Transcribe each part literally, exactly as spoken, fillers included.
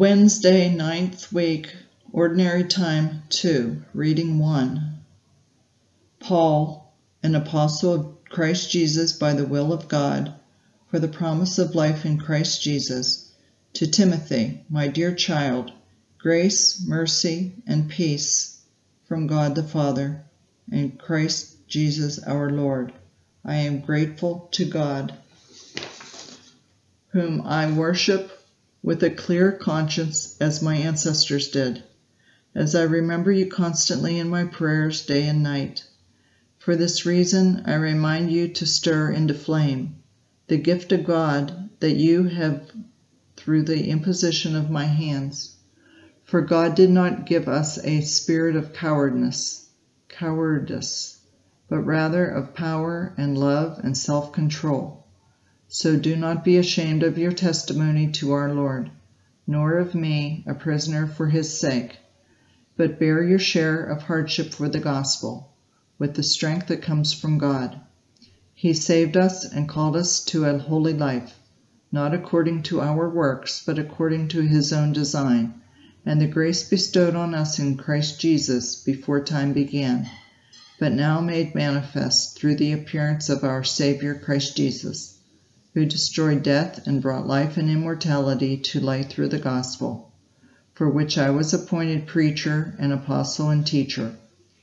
Wednesday, ninth week, Ordinary Time two, Reading one. Paul, an apostle of Christ Jesus by the will of God, for the promise of life in Christ Jesus, to Timothy, my dear child, grace, mercy, and peace from God the Father and Christ Jesus our Lord. I am grateful to God, whom I worship with a clear conscience as my ancestors did, as I remember you constantly in my prayers day and night. For this reason I remind you to stir into flame the gift of God that you have through the imposition of my hands. For God did not give us a spirit of cowardice, cowardice, but rather of power and love and self-control. So do not be ashamed of your testimony to our Lord, nor of me, a prisoner for his sake, but bear your share of hardship for the gospel, with the strength that comes from God. He saved us and called us to a holy life, not according to our works, but according to his own design, and the grace bestowed on us in Christ Jesus before time began, but now made manifest through the appearance of our Savior Christ Jesus, who destroyed death and brought life and immortality to light through the gospel, for which I was appointed preacher and apostle and teacher.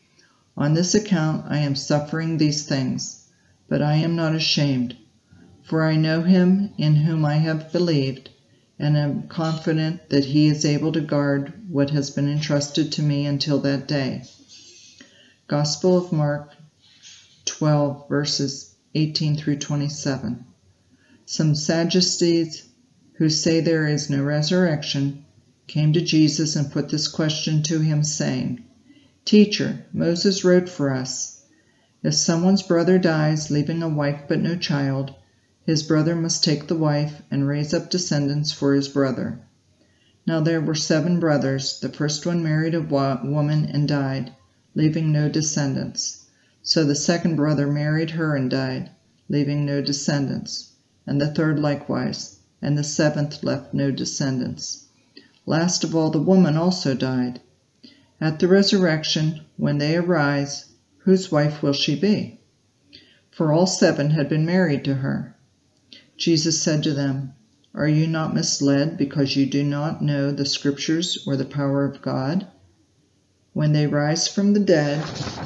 On this account I am suffering these things, but I am not ashamed, for I know him in whom I have believed, and am confident that he is able to guard what has been entrusted to me until that day. Gospel of Mark twelve, verses eighteen through twenty-seven. Some Sadducees, who say there is no resurrection, came to Jesus and put this question to him, saying, Teacher, Moses wrote for us, if someone's brother dies, leaving a wife but no child, his brother must take the wife and raise up descendants for his brother. Now there were seven brothers. The first one married a woman and died, leaving no descendants. So the second brother married her and died, leaving no descendants. And the third likewise, and the seventh left no descendants. Last of all, the woman also died. At the resurrection, when they arise, whose wife will she be? For all seven had been married to her. Jesus said to them, Are you not misled because you do not know the Scriptures or the power of God? When they rise from the dead,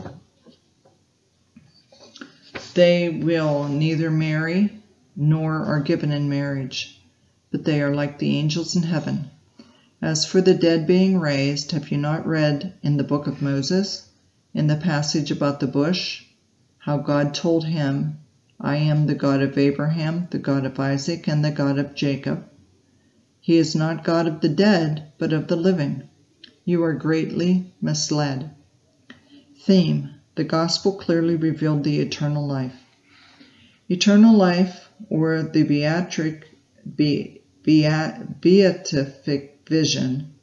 they will neither marry nor are given in marriage, but they are like the angels in heaven. As for the dead being raised, have you not read in the book of Moses, in the passage about the bush, how God told him, I am the God of Abraham, the God of Isaac, and the God of Jacob. He is not God of the dead, but of the living. You are greatly misled. Theme: the gospel clearly revealed the eternal life. Eternal life, or the beatric, be, beat, beatific vision,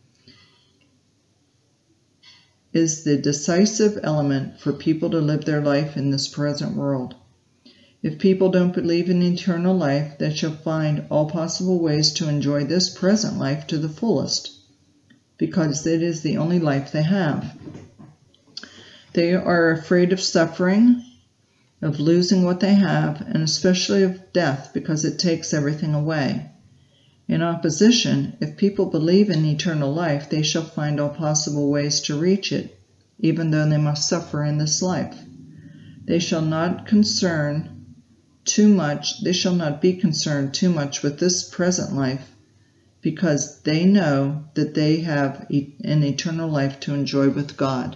is the decisive element for people to live their life in this present world. If people don't believe in eternal life, they shall find all possible ways to enjoy this present life to the fullest, because it is the only life they have. They are afraid of suffering, of losing what they have, and especially of death, because it takes everything away. In opposition, if people believe in eternal life, they shall find all possible ways to reach it, even though they must suffer in this life. They shall not concern too much, they shall not be concerned too much with this present life, because they know that they have an eternal life to enjoy with God.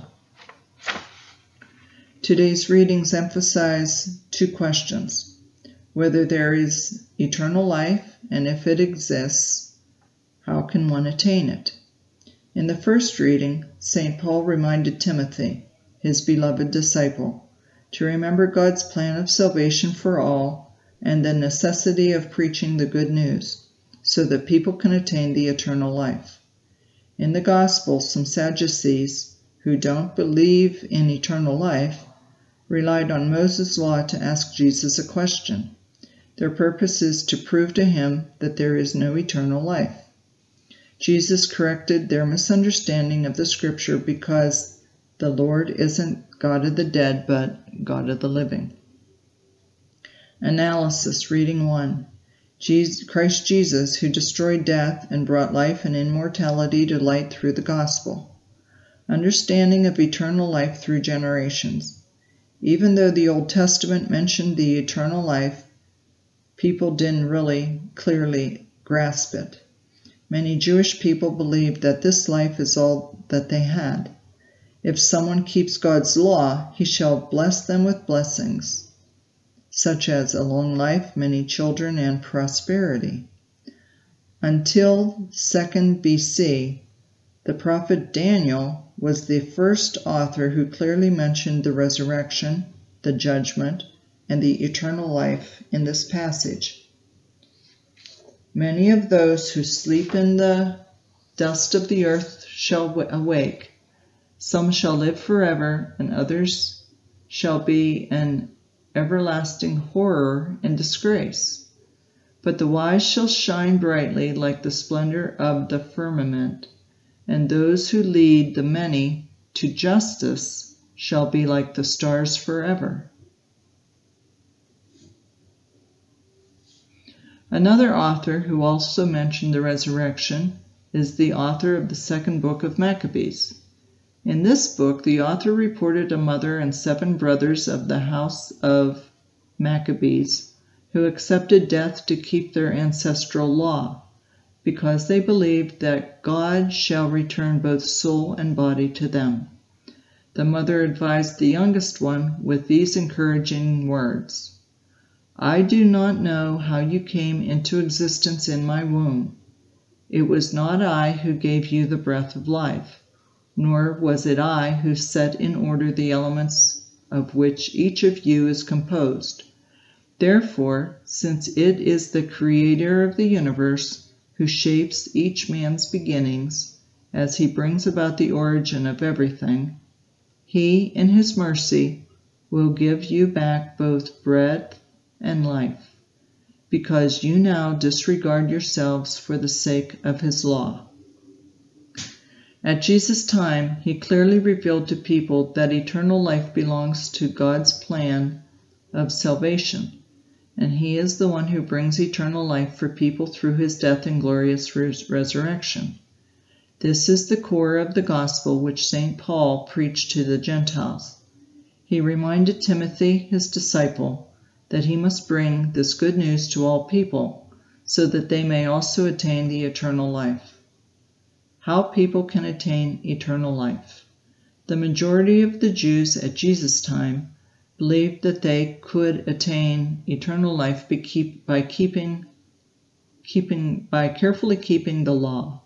Today's readings emphasize two questions: whether there is eternal life, and if it exists, how can one attain it? In the first reading, Saint Paul reminded Timothy, his beloved disciple, to remember God's plan of salvation for all and the necessity of preaching the good news, so that people can attain the eternal life. In the Gospel, some Sadducees, who don't believe in eternal life, relied on Moses' law to ask Jesus a question. Their purpose is to prove to him that there is no eternal life. Jesus corrected their misunderstanding of the scripture because the Lord isn't God of the dead, but God of the living. Analysis, reading one. Jesus, Christ Jesus, who destroyed death and brought life and immortality to light through the gospel. Understanding of eternal life through generations. Even though the Old Testament mentioned the eternal life, people didn't really clearly grasp it. Many Jewish people believed that this life is all that they had. If someone keeps God's law, he shall bless them with blessings, such as a long life, many children, and prosperity. Until second B C, the prophet Daniel was the first author who clearly mentioned the resurrection, the judgment, and the eternal life in this passage. Many of those who sleep in the dust of the earth shall awake. Some shall live forever, and others shall be an everlasting horror and disgrace. But the wise shall shine brightly like the splendor of the firmament, and those who lead the many to justice shall be like the stars forever. Another author who also mentioned the resurrection is the author of the second book of Maccabees. In this book, the author reported a mother and seven brothers of the house of Maccabees who accepted death to keep their ancestral law, because they believed that God shall return both soul and body to them. The mother advised the youngest one with these encouraging words, "I do not know how you came into existence in my womb. It was not I who gave you the breath of life, nor was it I who set in order the elements of which each of you is composed. Therefore, since it is the Creator of the universe who shapes each man's beginnings, as he brings about the origin of everything, he, in his mercy, will give you back both breath and life, because you now disregard yourselves for the sake of his law." At Jesus' time, he clearly revealed to people that eternal life belongs to God's plan of salvation, and he is the one who brings eternal life for people through his death and glorious res- resurrection. This is the core of the gospel which Saint Paul preached to the Gentiles. He reminded Timothy, his disciple, that he must bring this good news to all people, so that they may also attain the eternal life. How people can attain eternal life. The majority of the Jews at Jesus' time believed that they could attain eternal life by, keep, by keeping, keeping, by carefully keeping the law.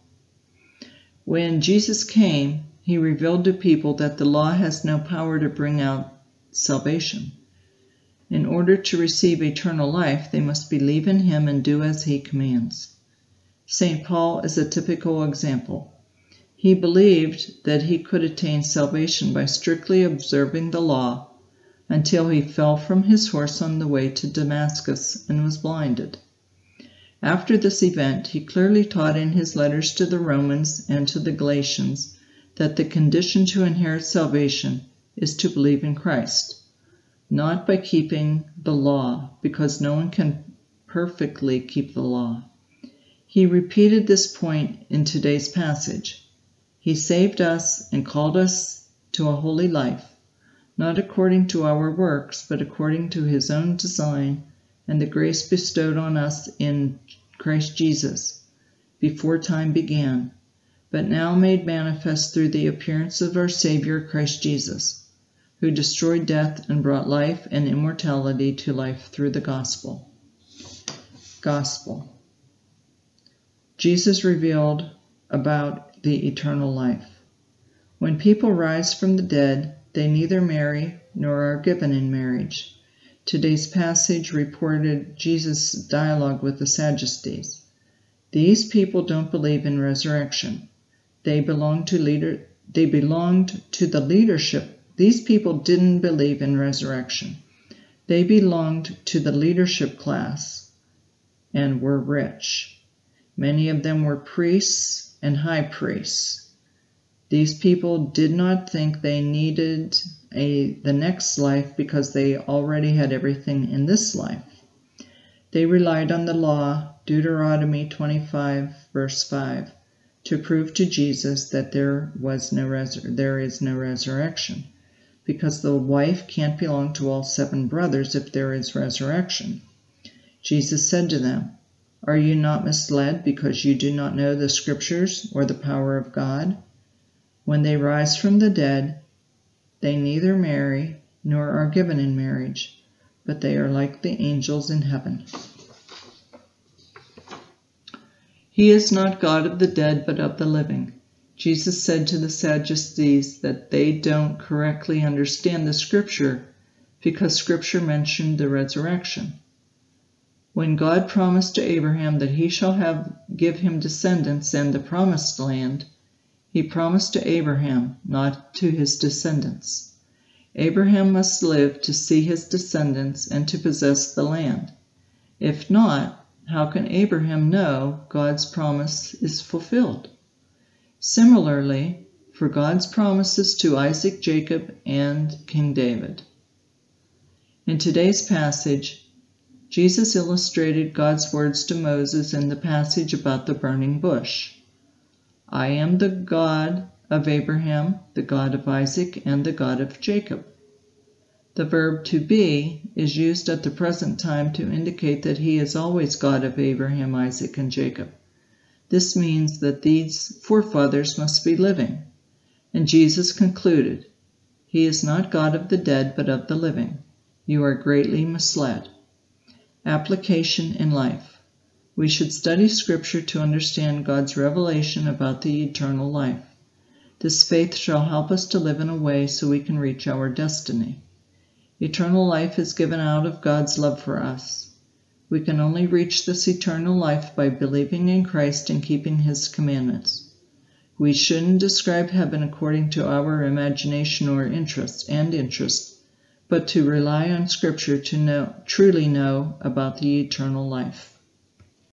When Jesus came, he revealed to people that the law has no power to bring out salvation. In order to receive eternal life, they must believe in him and do as he commands. Saint Paul is a typical example. He believed that he could attain salvation by strictly observing the law until he fell from his horse on the way to Damascus and was blinded. After this event, he clearly taught in his letters to the Romans and to the Galatians that the condition to inherit salvation is to believe in Christ, not by keeping the law, because no one can perfectly keep the law. He repeated this point in today's passage. He saved us and called us to a holy life, not according to our works, but according to his own design and the grace bestowed on us in Christ Jesus, before time began, but now made manifest through the appearance of our Savior Christ Jesus, who destroyed death and brought life and immortality to life through the gospel. Gospel. Jesus revealed about the eternal life. When people rise from the dead, they neither marry nor are given in marriage. Today's passage reported Jesus' dialogue with the Sadducees. These people don't believe in resurrection. They belong to leader. They belonged to the leadership. These people didn't believe in resurrection. They belonged to the leadership class and were rich. Many of them were priests and high priests. These people did not think they needed a, the next life because they already had everything in this life. They relied on the law, Deuteronomy twenty-five, verse five, to prove to Jesus that there was no resur- there is no resurrection, because the wife can't belong to all seven brothers if there is resurrection. Jesus said to them, "Are you not misled because you do not know the Scriptures or the power of God? When they rise from the dead, they neither marry nor are given in marriage, but they are like the angels in heaven." He is not God of the dead, but of the living. Jesus said to the Sadducees that they don't correctly understand the Scripture because Scripture mentioned the resurrection. When God promised to Abraham that he shall have give him descendants and the promised land, he promised to Abraham, not to his descendants. Abraham must live to see his descendants and to possess the land. If not, how can Abraham know God's promise is fulfilled? Similarly, for God's promises to Isaac, Jacob, and King David. In today's passage, Jesus illustrated God's words to Moses in the passage about the burning bush. "I am the God of Abraham, the God of Isaac, and the God of Jacob." The verb to be is used at the present time to indicate that he is always God of Abraham, Isaac, and Jacob. This means that these forefathers must be living. And Jesus concluded, "He is not God of the dead, but of the living. You are greatly misled." Application in life. We should study Scripture to understand God's revelation about the eternal life. This faith shall help us to live in a way so we can reach our destiny. Eternal life is given out of God's love for us. We can only reach this eternal life by believing in Christ and keeping His commandments. We shouldn't describe heaven according to our imagination or interest and interest, but to rely on Scripture to know, truly know about the eternal life.